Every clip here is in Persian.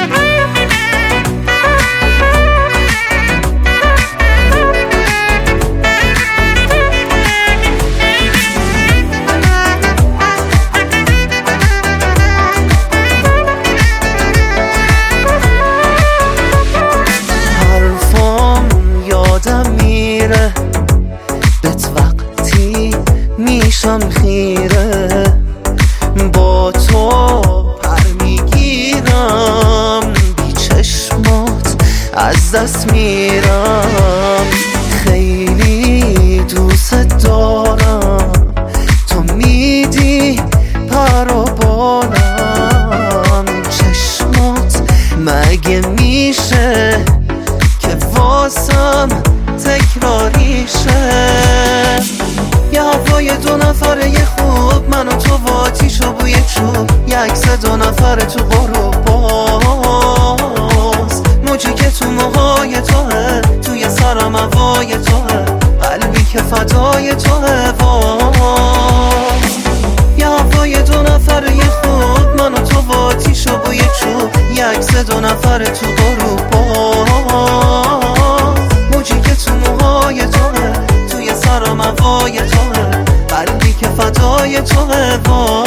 بهت وقتی میشم خیره، با تو پر میگیرم، بی چشمات از دست میرم. خیلی دوست دارم، تو میدی پر و بالم. چشمات مگه میشه که واسم تکراریشه؟ یه هوای دو نفره یه خوب، من و تو و آتیش و بوی چوب، یه عکس دو نفره تو غروب باز. موجی که تو موهای توه، توی سرم هوای توه، قلبی که فدای توه. یه هوای دو نفره یه خوب، من و تو و آتیش و بوی چوب، یه عکس دو نفره تو غروب باز. موجی که تو موهای توه، توی سرم هوای توه، قلبی که فدای توه.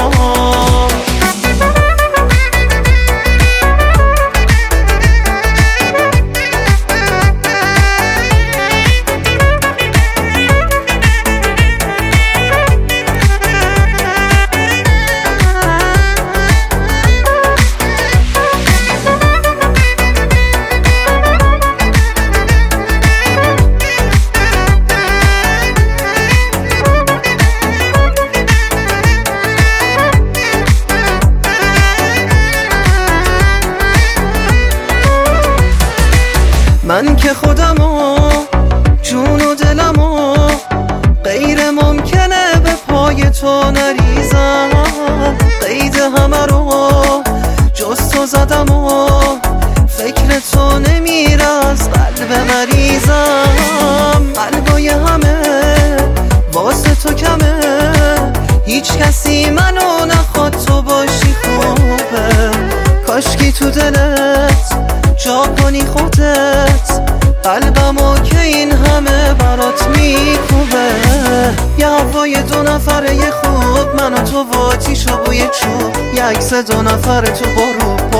من که خودمو، جون و دلمو، غیر ممکنه به پای تو نریزم. قید همه رو جز تو زدم و فکر تو نمیره از قلب مریضم. قلبای همه واسه تو کمه، هیچ کسی منو نخواد تو باشی خوبه. کاشکی تو دلت جا کنی خودت، قلبمو که این همه برات میکوبه. یه هوای دو نفره یه خوب، من و تو و آتیش و بوی چوب، یه عکس دو نفره تو غروب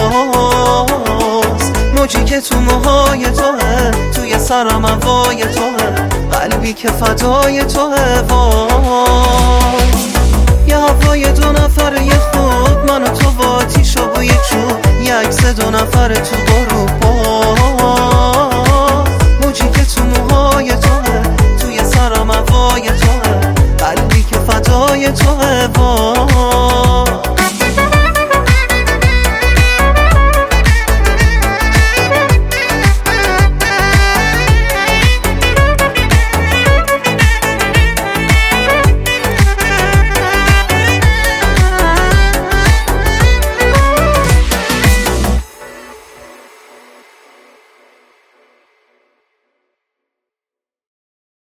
باز. موجی که تو موهای توه، توی سرم هوای توه، قلبی که فدای توه. یه هوای دو نفره یه خوب، من و تو و آتیش و بوی چوب، یه عکس دو نفره تو غروب باز. موجی که تو موهای توه، توی سرم هوای توه، قلبی که فدای توه.